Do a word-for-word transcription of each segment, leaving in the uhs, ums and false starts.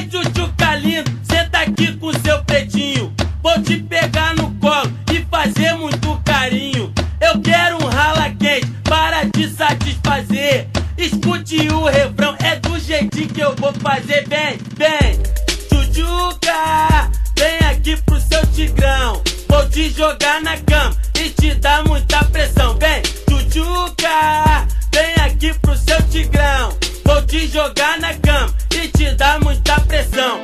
tchutchuca lindo, senta aqui com seu pretinho. Vou te pegar no colo e fazer muito carinho. Eu quero um rala quente para te satisfazer. Escute o refrão, é do jeitinho que eu vou fazer. Vem, vem, tchutchuca, vem aqui pro seu tigrão. Vou te jogar na cama e te dar muita pressão. Vem, tchutchuca, vem aqui pro seu tigrão. Vou te jogar na cama e te dar muita pressão.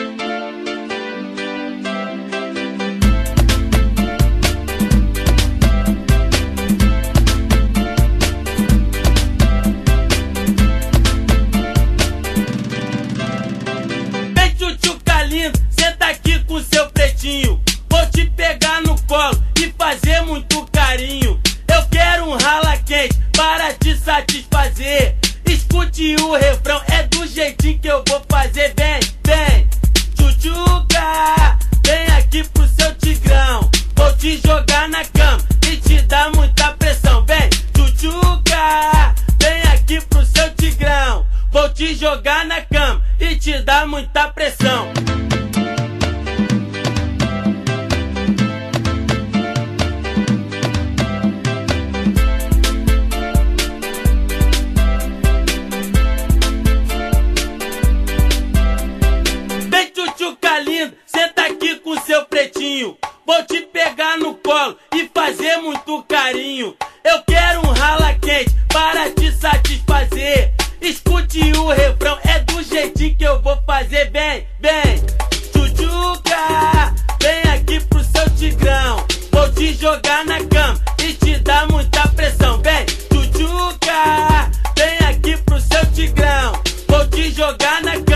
Vem, tchutchuca lindo, senta aqui com seu pretinho. Vou te pegar no colo e fazer muito carinho. Eu quero um rala quente para te satisfazer. Escute o refrão, é do jeitinho que eu vou fazer. Vem, vem, tchutchuca, vem aqui pro seu tigrão. Vou te jogar na cama e te dar muita pressão. Vem, tchutchuca, vem aqui pro seu tigrão. Vou te jogar na cama e te dar muita pressão. Lindo, senta aqui com seu pretinho. Vou te pegar no colo e fazer muito carinho. Eu quero um rala quente para te satisfazer. Escute o refrão, é do jeitinho que eu vou fazer. Vem, vem, tchutchuca, vem aqui pro seu tigrão. Vou te jogar na cama e te dar muita pressão. Vem, tchutchuca, vem aqui pro seu tigrão. Vou te jogar na cama